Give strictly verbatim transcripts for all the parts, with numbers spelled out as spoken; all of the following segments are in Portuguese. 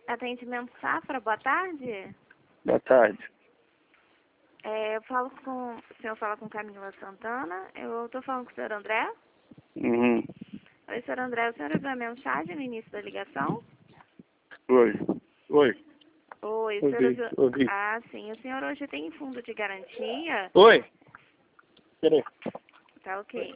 Atendimento Safra, boa tarde. Boa tarde. É, eu falo com, o senhor fala com Camila Santana, eu estou falando com o senhor André. Uhum. Oi, senhor André, o senhor ouviu a mensagem no início da ligação? Oi. Oi. Oi, o senhor Ouvi, ouviu... ouvi. Ah, sim, o senhor hoje tem fundo de garantia? Oi. Peraí. Tá ok.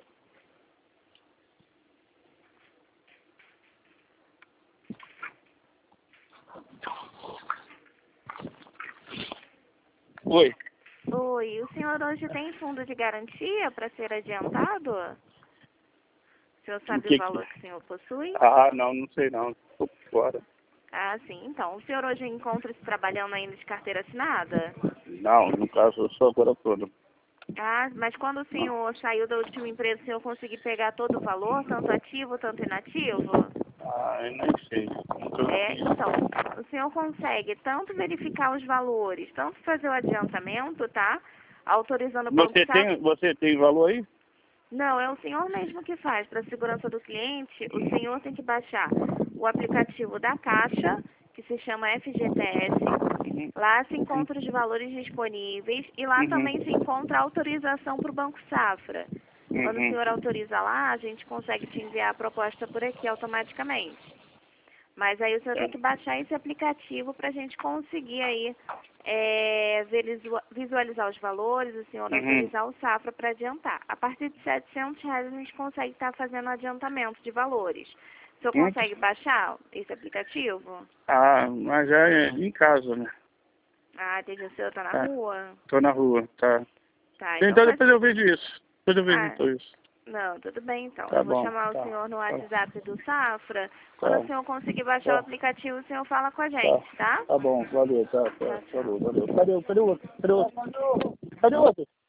Oi. Oi, o senhor hoje tem fundo de garantia para ser adiantado? O senhor O sabe o que que... valor que o senhor possui? Ah, não, não sei não. Tô fora. Ah, sim, então. O senhor hoje encontra-se trabalhando ainda de carteira assinada? Não, no caso, eu sou agora todo. Ah, mas quando o Não. senhor saiu da última empresa, o senhor conseguiu pegar todo o valor, tanto ativo, tanto inativo? Ah, eu nem sei. Nunca É, fiz. então, o senhor consegue tanto verificar os valores, tanto fazer o adiantamento, tá? Autorizando o Banco Você Safra. tem, você tem valor aí? Não, é o senhor mesmo que faz. Para a segurança do cliente, o senhor tem que baixar o aplicativo da Caixa, que se chama F G T S. Uhum. Lá se encontra os valores disponíveis e lá também se Uhum. encontra a autorização para o Banco Safra. Quando o Uhum. senhor autoriza lá, a gente consegue te enviar a proposta por aqui automaticamente. Mas aí o senhor tem É. que baixar esse aplicativo para a gente conseguir aí é, visual- visualizar os valores, o senhor Uhum. autorizar o Safra para adiantar. A partir de setecentos reais a gente consegue estar fazendo adiantamento de valores. O senhor Hum? consegue baixar esse aplicativo? Ah, mas já é em casa, né? Ah, entendi, o senhor está na Tá. rua? Tô na rua, tá. Tá, então Então faz... depois eu vejo isso. Depois eu vejo Ah, então isso. não, tudo bem então. Tá Eu vou bom, chamar o tá. senhor no Tá, WhatsApp do Safra. Quando o tá, senhor conseguir baixar o tá, aplicativo, o senhor fala com a tá. gente, tá? Tá bom, valeu, tá, tá. Tchau, tchau. Valeu, valeu. Cadê, cadê o outro? Cadê o outro? Cadê o outro?